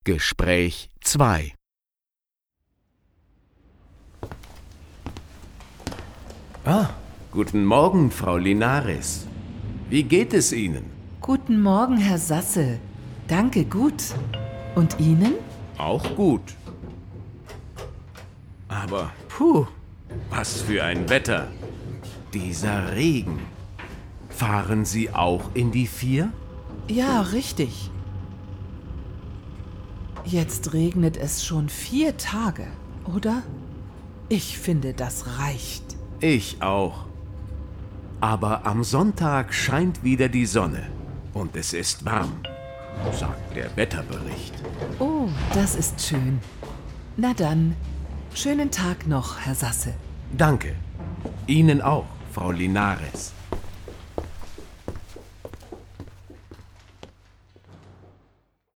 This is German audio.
Gespräch 2. Guten Morgen, Frau Linares. Wie geht es Ihnen? Guten Morgen, Herr Sasse. Danke, gut. Und Ihnen? Auch gut. Aber, was für ein Wetter. Dieser Regen. Fahren Sie auch in die 4? Ja, richtig. Jetzt regnet es schon 4 Tage, oder? Ich finde, das reicht. Ich auch. Aber am Sonntag scheint wieder die Sonne. Und es ist warm, sagt der Wetterbericht. Oh, das ist schön. Na dann, schönen Tag noch, Herr Sasse. Danke. Ihnen auch, Frau Linares.